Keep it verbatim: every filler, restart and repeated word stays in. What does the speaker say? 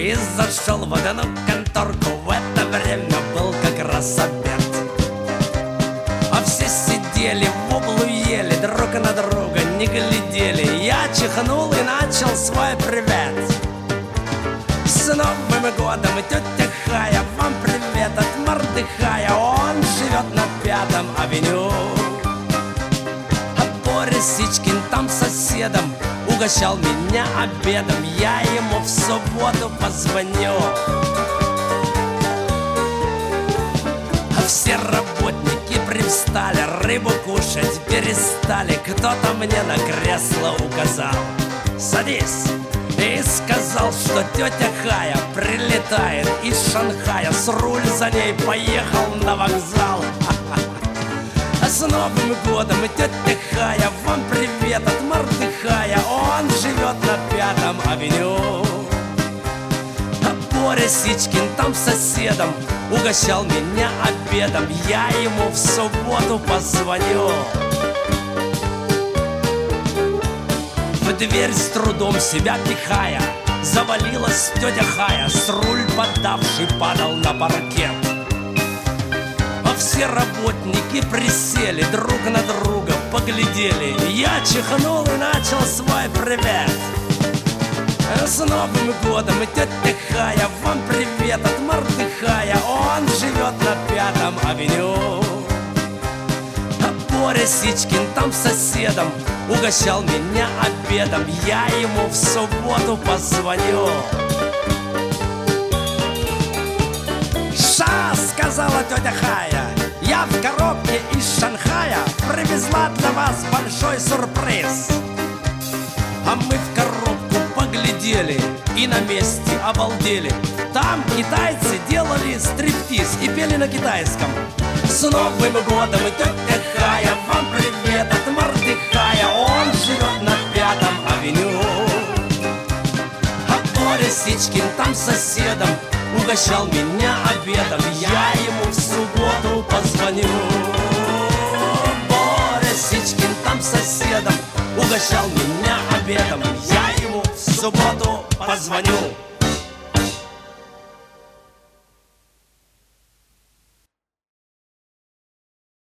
и зашел в одну конторку. В это время был как раз обед, а все сидели в углу, ели, друг на друга не глядели. Я чихнул и начал свой привет: с Новым годом, тетя Хая, вам привет от Мордыхая. Он живет на Пятом авеню, а Борис Сичкин там соседом угощал меня обедом. Я ему в субботу позвоню. А все работники привстали, рыбу кушать перестали. Кто-то мне на кресло указал: садись. И сказал, что тетя Хая прилетает из Шанхая. С руль за ней поехал на вокзал. А с Новым годом, тетя Хая, вам привет от Мордыхая. Он живет на Пятом авеню, а Боря Сичкин там соседом угощал меня обедом. Я ему в субботу позвоню. В дверь с трудом себя пихая завалилась тетя Хая. С руль подавший падал на паркет. А все работники присели, друг на друга поглядели. Я чихнул и начал свой привет: с Новым годом, тетя Хая, вам привет от Мордыхая. Он живет на Пятом авеню, а Боря Сичкин там соседом угощал меня обедом. Я ему в субботу позвоню. «Ша!» — сказала тетя Хая, я в коробке из Шанхая привезла для вас большой сюрприз. А мы в коробку поглядели и на месте обалдели. Там китайцы делали стриптиз и пели на китайском: с Новым годом, тетя Хая, вам привет от Мордыхая. Он живет на Пятом авеню, а Боря Сичкин там соседом угощал меня обедом. Я ему в субботу позвоню. Боря Сичкин там соседом угощал меня обедом. Я ему в субботу позвоню.